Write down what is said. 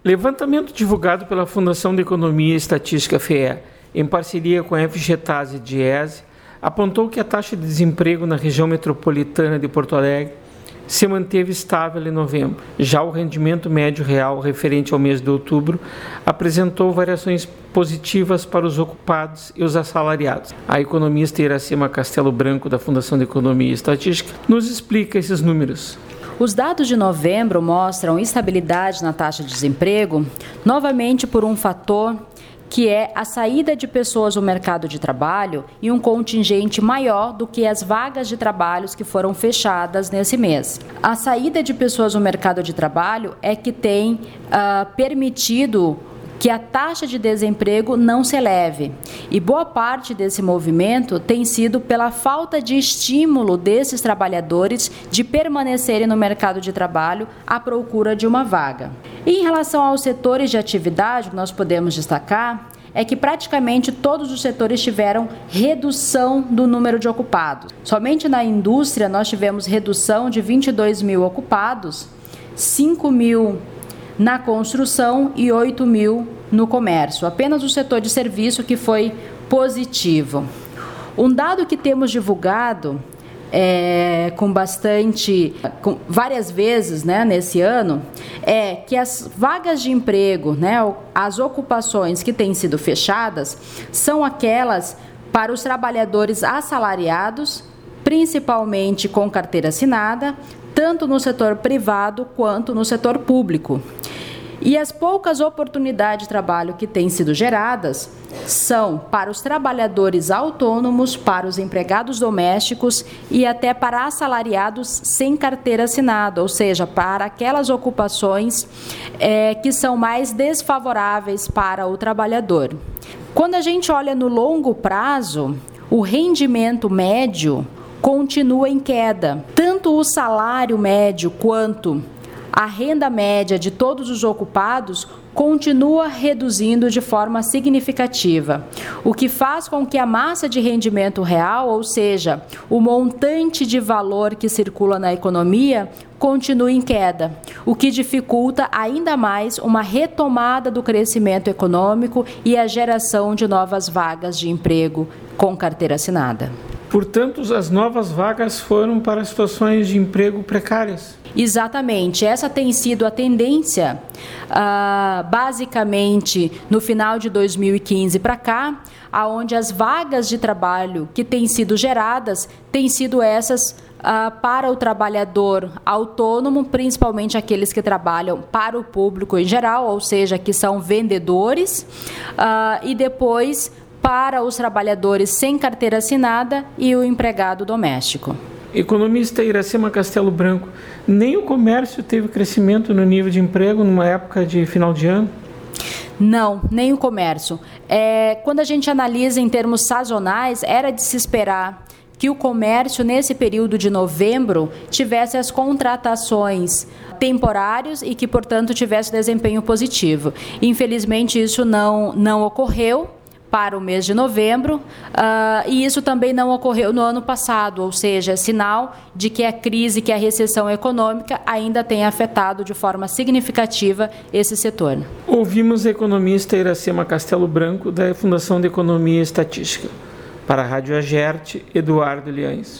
Levantamento divulgado pela Fundação de Economia e Estatística FEE, em parceria com a FGTAS e DIESE, apontou que a taxa de desemprego na região metropolitana de Porto Alegre se manteve estável em novembro. Já o rendimento médio real referente ao mês de outubro apresentou variações positivas para os ocupados e os assalariados. A economista Iracema Castelo Branco, da Fundação de Economia e Estatística, nos explica esses números. Os dados de novembro mostram estabilidade na taxa de desemprego, novamente por um fator que é a saída de pessoas do mercado de trabalho e um contingente maior do que as vagas de trabalho que foram fechadas nesse mês. A saída de pessoas do mercado de trabalho é que tem permitido que a taxa de desemprego não se eleve. E boa parte desse movimento tem sido pela falta de estímulo desses trabalhadores de permanecerem no mercado de trabalho à procura de uma vaga. E em relação aos setores de atividade, nós podemos destacar é que praticamente todos os setores tiveram redução do número de ocupados. Somente na indústria nós tivemos redução de 22 mil ocupados, 5 mil na construção e 8 mil no comércio. Apenas o setor de serviço que foi positivo. Um dado que temos divulgado várias vezes, nesse ano, é que as vagas de emprego, as ocupações que têm sido fechadas, são aquelas para os trabalhadores assalariados, principalmente com carteira assinada, tanto no setor privado quanto no setor público. E as poucas oportunidades de trabalho que têm sido geradas são para os trabalhadores autônomos, para os empregados domésticos e até para assalariados sem carteira assinada, ou seja, para aquelas ocupações que são mais desfavoráveis para o trabalhador. Quando a gente olha no longo prazo, o rendimento médio continua em queda. Tanto o salário médio quanto a renda média de todos os ocupados continua reduzindo de forma significativa, o que faz com que a massa de rendimento real, ou seja, o montante de valor que circula na economia, continue em queda, o que dificulta ainda mais uma retomada do crescimento econômico e a geração de novas vagas de emprego com carteira assinada. Portanto, as novas vagas foram para situações de emprego precárias. Exatamente, essa tem sido a tendência, basicamente no final de 2015 para cá, onde as vagas de trabalho que têm sido geradas têm sido essas para o trabalhador autônomo, principalmente aqueles que trabalham para o público em geral, ou seja, que são vendedores, e depois para os trabalhadores sem carteira assinada e o empregado doméstico. Economista Iracema Castelo Branco, nem o comércio teve crescimento no nível de emprego numa época de final de ano? Não, nem o comércio. Quando a gente analisa em termos sazonais, era de se esperar que o comércio, nesse período de novembro, tivesse as contratações temporárias e que, portanto, tivesse desempenho positivo. Infelizmente, isso não ocorreu para o mês de novembro, e isso também não ocorreu no ano passado, ou seja, é sinal de que a crise, que a recessão econômica ainda tem afetado de forma significativa esse setor. Ouvimos a economista Iracema Castelo Branco, da Fundação de Economia e Estatística. Para a Rádio Agerte, Eduardo Liães.